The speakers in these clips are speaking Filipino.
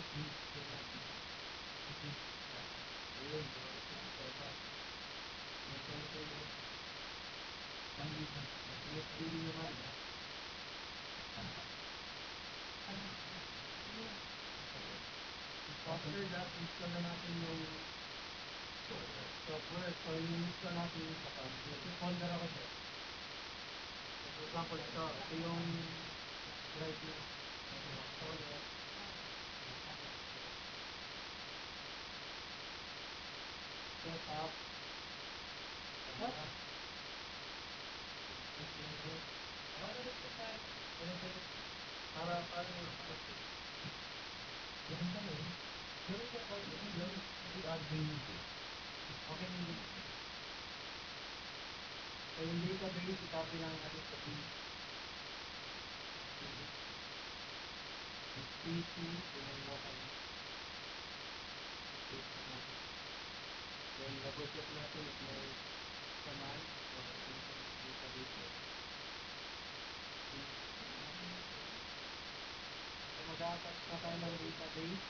After that, install na natin yung software. So, i-install natin yung kapag. Yung folder ako siya. For example, ito yung drive niya. Folder. Setup. What? Para yung kami, pero siya pa yung admin okay hindi. So yung database, i-copy lang natin sa PC, yung local. Then double check natin if may command or database. So mag-a-attach na tayo ng database.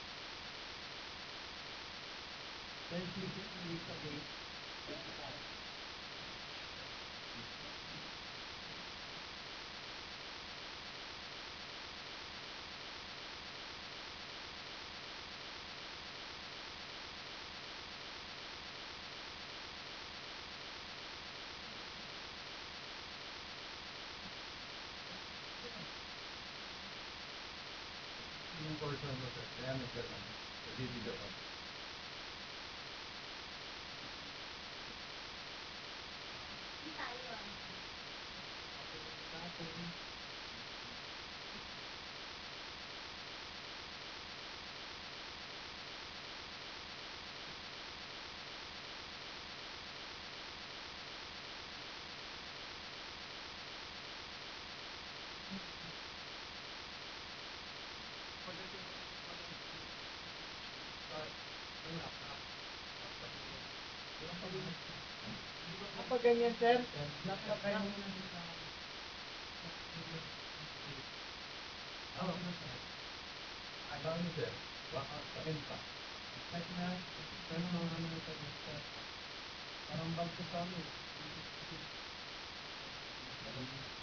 Then click yung database. Yung portion mo sir, kaya nagkaroon. Video ka. Kapag ganyan sir, laptop kayo muna sa agaw niyo sir, baka sakin pa. Kahit na, ano ito, parang bag ko sa amin.